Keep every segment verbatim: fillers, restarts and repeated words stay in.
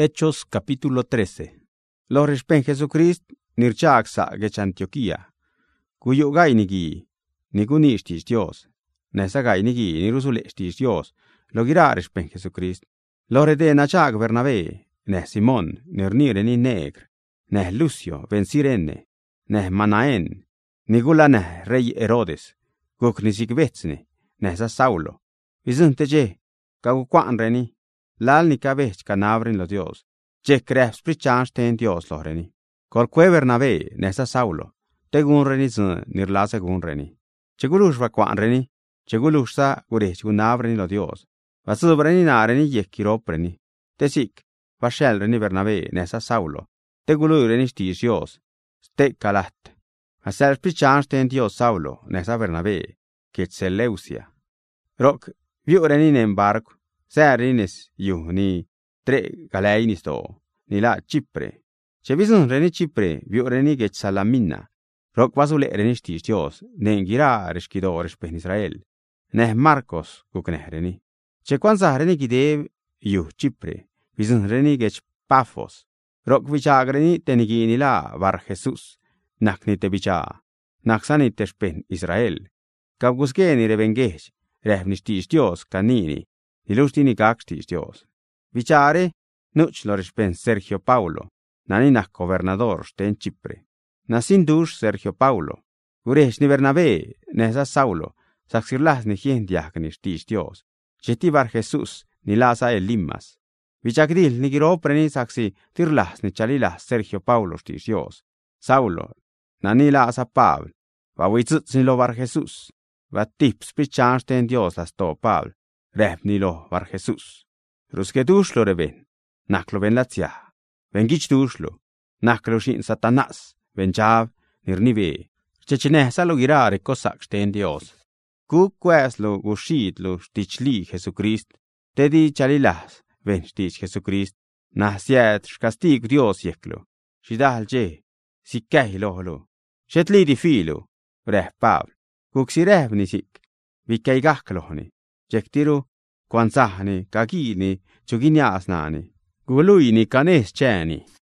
Hechos capítulo trece. Lo respen Jesucrist nirchak sa gech Antioquía. Cuyo gai nigi, niguni shtis Dios. Nesa gai nigi nirusule shtis Dios. Lo gira respen Jesucrist. Lo rede nachak Bernabé, ne Simón, nirnire ni negr, ne Lucio, ben Sirene, ne Manaen, nigula ne rey Herodes, guk nisik vetsni, ne sa Saulo. Vizunte je, kagu kwaan reni, lal ni kabech kanavrin lo Dios. Je kref sprichans ten Dios lo reni. Kol kwe Bernabé, ne sa Saulo, te gun reni zun nirlasa gun reni. Chegulush va kwaan reni, chegulush sa gurech gunavrin lo Dios. Vasubreni nareni yekiropreni. Tesik, vashel reni Bernabé, ne sa Saulo, te gulu reni shtis Dios. Ste kalat. Asel sprichans ten Dios Saulo, ne sa Bernabé, ket Seleucia. Rok, viu reni nen barco, Serinis yu ni tre galainis to, ni la Chipre. Che visun reni Chipre, viu reni gech Salamina. Rok vasule reni shtis Dios, nen gira reshkido reshpen Israel. Neh Marcos gukneh reni. Che kwanza reni gide yu Chipre, visun reni gech Pafos. Rok vichag reni tenigi ni la Bar Jesus, nak ni te vicha, nak sani te shpen Israel. Kabguske ni revengech, reh ni shtis Dios kanini. Nilusti ni gak shtis Dios. Vichare, nuch lo reshpen Sergio Paulo, nani nak gobernador shten Chipre. Nasin dush Sergio Paulo. Guresh ni Bernabé, nesa Saulo, saksirlas ni hien diak ni shtis Dios. Cheti Bar Jesus, ni lasa Elimas. Vichagdil ni giropre ni saksi tirlas ni chalilas Sergio Paulo shtis Dios. Saulo, nani lasa Pablo, va witzutz ni lo Bar Jesus. Va tips pichans ten Dios las to Pablo. Rep ni lo Bar Jesus. Ruske dush lo reven, nak lo ven la tia. Ven gich dush lo, nak lo shin Satanas, ven jav, nirnive. Chechenesa lo girare kosak shten Dios. Kuk kwes lo gushit lo shtichli Jesucrist. Tedi chalilas, ven shtich Jesucrist. Nah siet shkastig Dios yeklo. Shidal je, sikkei lo lo. Shetli di filo, rep Pablo. Kuk si rep ni sik, vikei gak lohni. Jektiru, kwanzahni, kagini, chuginias nani. Gului ni kanes cheni.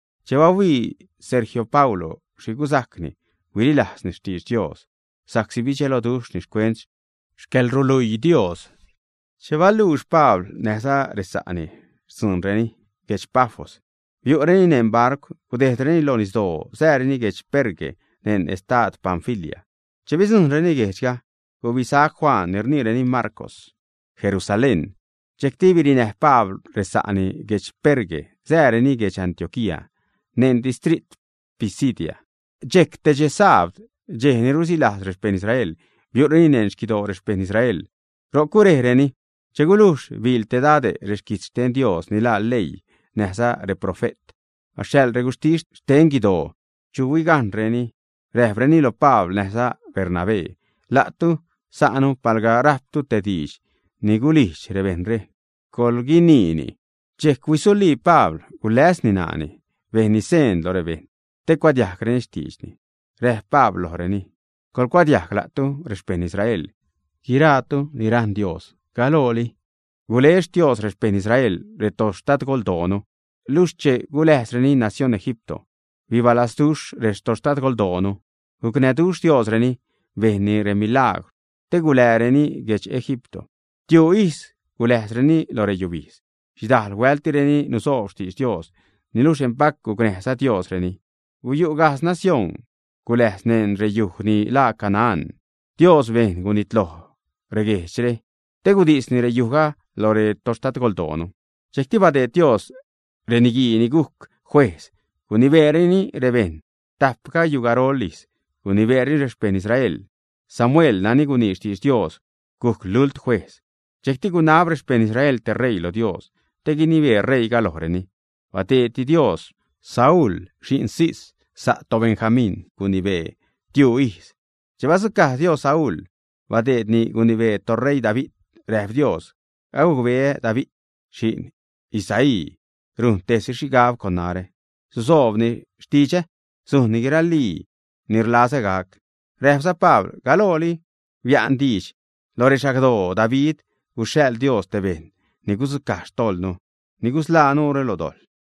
Chewawi Sergio Paulo, shiguzakni, wililas ni shtis Dios. Saksi vichelo dush ni shkwench, shkelrului Dios. Chevalush Pablo, nesa resani, sunreni, gech Pafos. Viu reni nen barco, kudehreni lonis do, sereni gech Perge, nen estad Pamfilia. Chevizun reni gechga, kubisak Juan, nirni reni Marcos. Jerusalén. Jektiviri neh Pablo resani gech Perge, zereni gech Antioquía, nen distrit Pisidia. Jek te jesavd, je nerusilas respen Israel, viureni nen shkido respen Israel. Rokure reni, chegulush vil te dade reskitsten Dios ni la ley, nehsa reprofet. Ashel regustis stengido, chuwigan reni, rehreni lo Pablo nehsa Bernabé, latu sanu palgaraptu te dish. Nigulich revenre, colginini. Jekwisuli Pablo, gulesni nani, venisen lo reven. Te quadiac renestisni. Reh Pablo reni. Col quadiac latu respen Israel. Giratu niran Dios. Galoli. Gules Dios respen Israel, retostat goldono. Lusche gules reni nación Egipto. Viva las dush restostat goldono. Ugnedush Dios reni, veni remilagro. Te gulereni gech Egipto. Dio is, gules reni lo reyubis. Shidal welti reni nusostis Dios, nilushen pakku gnesa Dios reni. Uyugas nación, gules nen reyuh ni la Canaan. Dios ven gunitlo, regechre. Tegudis ni reyuga lo re tostat goldono. Chektiva de Dios, renigi ni guk, juez, univereni reven. Tapka yugarolis, univeri respen Israel. Samuel nani gunistis Dios, guk lult juez. Chekti gunab respen Israel te rey lo Dios, te ginive rey galoreni. Vate ti Dios, Saúl, shin sis, sa to Benjamín, gunive, tiu is. Chevasuka Dios Saúl, vate ni gunive to rey David, rev Dios, augve David, shin, Isaí, runte si shigav konare. Susovni, shtiche, suhni girali, nirlase gak. Revsa Pablo, galoli, vian dich, lore shagdo David, Ushel Dios te ven, nigus cash tolno, nigus la nore lodol.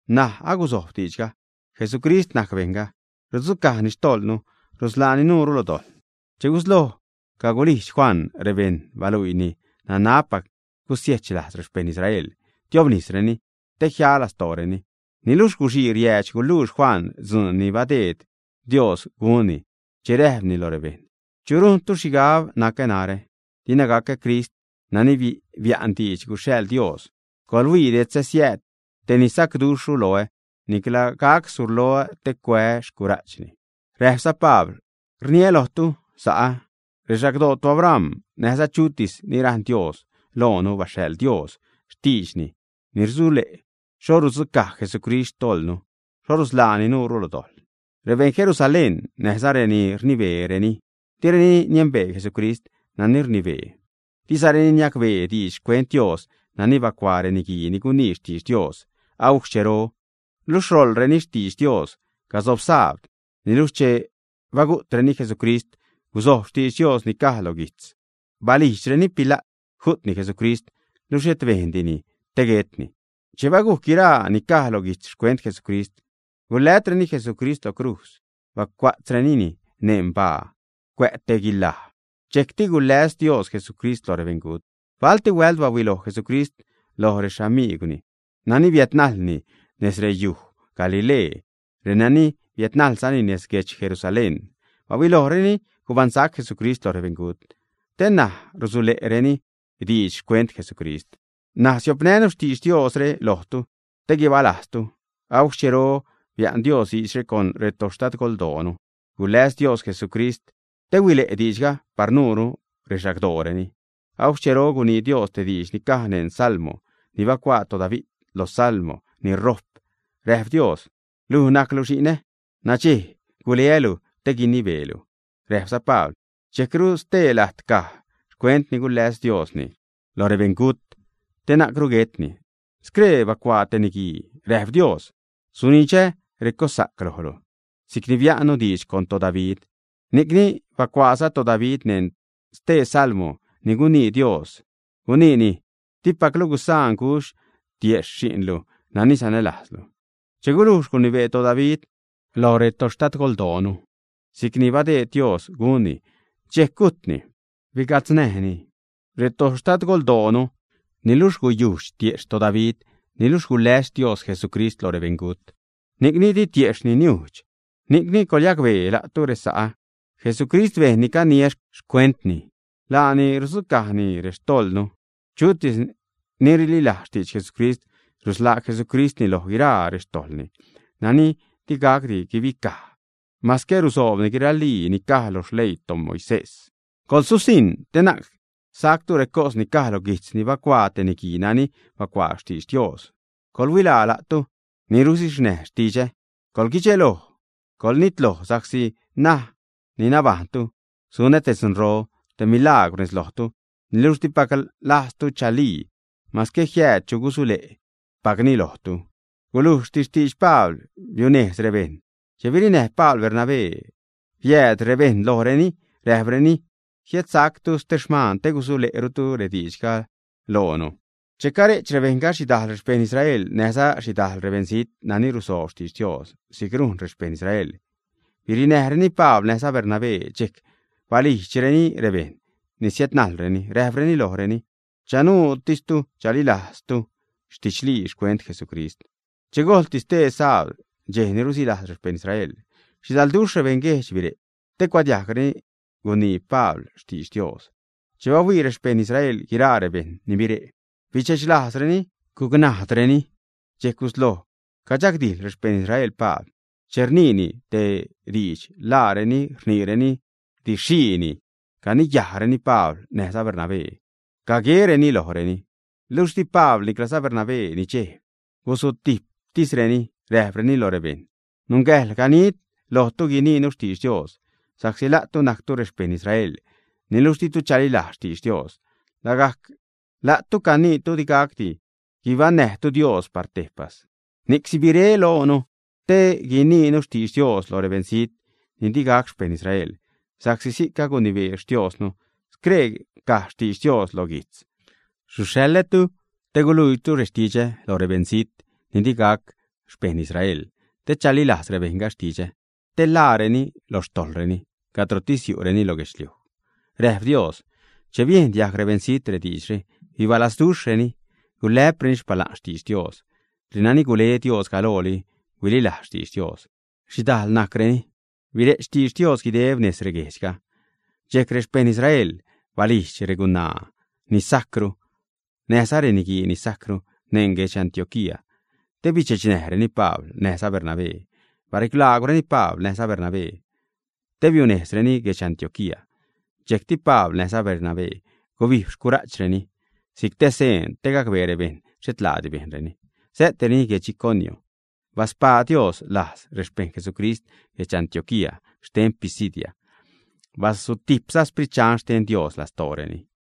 Nah aguzob dichga. Jesucrist nakbenga. Ruzuka ni stolnu. Ruslani nuru lodol. Cheguslo. Kagolish Juan reben valuini. Na napak kusiechlas respen Israel. Tiobnisreni. Tejalas toreni. Nilush kushir yech gulush Juan zun ni vadet. Dios guni. Cherevni lo reben. Churun tu shigav nakenare. Dinagake Krist. Nani vi viantich gushel Dios. Kolvi det sesiet. Tenisak dushu loe. Nikla kak sur loe te kwe shkurachni. Rehsa Pabl. Rnielohtu saa. Rejagdo tu Abraham. Nehsa chutis nirah Dios. Lonu vashel Dios. Stichni. Nirzule. Shorus ka Jesucrist tolnu. Shorus lani nuru lodol. Reven Jerusalén. Nehsa reni rnive reni. Tireni niembe Jesucrist. Nanir nive. Tisareni niakve dish kwent Dios. Nani vacuare nigi nigunish tish Dios. Auxchero. Lushrol renish tish Dios. Gazobsavd. Niluche vagut reni Jesucrist. Guzob tish Dios ni kahlogits. Balish reni pila. Hutni Jesucrist. Lushet vendini. Tegetni. Che vagu kira ni kahlogits kwent Jesucrist. Gulet reni Jesucrist lo cruz. Vacuat renini. Nemba. Quete gilla. Chekti gules Dios Jesucrist lo revengut. Falte weld va wilo Jesucrist lo reshamiguni. Nani vietnalni nesreyu Galilei. Renani vietnal sani neskech Jerusalén. Va wilo reni kubansak Jesucrist lo revengut. Tenna rusule reni dich kwent Jesucrist. Nasiopnenus tis Dios re lohtu. Tegi balastu. Auxchero vian Dios isre con retostat goldonu. Gules Dios Jesucrist. Te wile edisga parnuru rejagdoreni. Auxchero guni Dios te dis ni kahnen salmo, ni vacuato David los salmo, ni rop. Ref Dios, lu naklushine, nachi, gulielu, te gini velu. Ref sa Paul, che cruz te lat ka, kwent ni gules Dios ni. Lo revengut, te nakrugetni. Skre vacuate ni gi, ref Dios. Suniche recosacroholo. Signiviano dis conto David. Nikni vacuasa to David nen ste salmo, ni guni Dios. Guni ni, tipaklu gusan kush, tiesh shinlu, nani sanelaslu. Chegulush guni ve to David, lo retostat goldonu. Sikni vade Dios guni, chekutni, vigatsnehni. Retostat goldonu, nilush guyush tiesh to David, nilush gules Dios Jesucrist lo revengut. Nikni di tiesh ni niuch, nikni kolyakve la turesa. Jesucrist ve ni kaniesh kwentni. La ni rusukahni restolnu. Chutis nirili lahtich Jesucrist. Rusla Jesucrist ni lohira restolni. Nani tigagri kivika. Maske rusovni girali ni kahlos leitom Moises. Kol susin tenak. Saktu rekos ni kahlogits ni vacuate ni kinani vacuashtis Dios. Kol wila latu ni rusishne stije. Kol kichelo. Kol nitlo saksi nah. Ni nabantu, sunetes ro, te milagres lohtu, ni lusti pakal lastu chali, mas que hiet chugusule, pagni lohtu. Gulushtis tich Paul, yunes reben. Chevirine Paul Bernabé, hiet reben loreni, revreni, hiet sactus teshman tegusule erutu redishka lono. Checare chrevenga shidal respen Israel, nesa shidal rebensit nani rusostis Dios, sigrun respen Israel. Virinehrini Paul nesa Bernabé, chek, vali chireni reben, nisiet nalreni, revreni lohreni, chanu tistu, chalilastu, stichli shkwent Jesucrist. Chegol tiste sal, jehnerusilas respen Israel, shidaldush revengech vire, te quadiacre guni Paul stich Dios. Chevavi respen Israel gira reben, ni vire, vichechlasreni, kugnahreni, chekuslo, kajagdil respen Israel Paul. Cernini te rich, lareni, rnireni, dishini, cani yareni Paul, nesa Bernabé. Cagereni lohreni. Lusti Paul, ni clasa Bernabé, ni che. Gusut tip, tisreni, revreni loreben. Nungel canit, lohtu gini nustis Dios. Saxilatu nactu respen Israel. Ni lusti tu chalilastis Dios. Lagak, latu canitu digacti, givan tu Dios partepas. Nixibire lono. Te gini nustis Dios lo revensit, nindigak spen Israel. Saxisika guniver Dios no, skreg kastis Dios lo gits. Sushelletu, te guluitu restije lo revensit, nindigak xpen Israel, te chalilas rebenga xtille, te lareni lo xtolreni, gatrotisiureni lo gexliu. Ref Dios, che bien diag rebensit redixre, i balas duxreni, gulepreni xpalan xtix Dios, rinani gule Dios galoli, wilila xtix Dios. Xidal nakreni, vire xtix Dios gidev nes regexga. Jekre xpen Israel, valix reguna, ni sacru, nesa renigi ni sacru, nengech Antioquia. Te bichechnere ni Pabl, nesa Bernabé, bariklagre ni Pabl, nesa Bernabé. Te bionesre ni gech Antioquia. Jekti Pabl nesa Bernabé, govib xkurachreni, sikte sen, te gagbere ben, xetladi benreni. Seteni gech Iconio. Vaspa Dios las respen Jesucrist gech Antioquia, xten Pisidia. Vas su tipsas prichan xten Dios las toreni.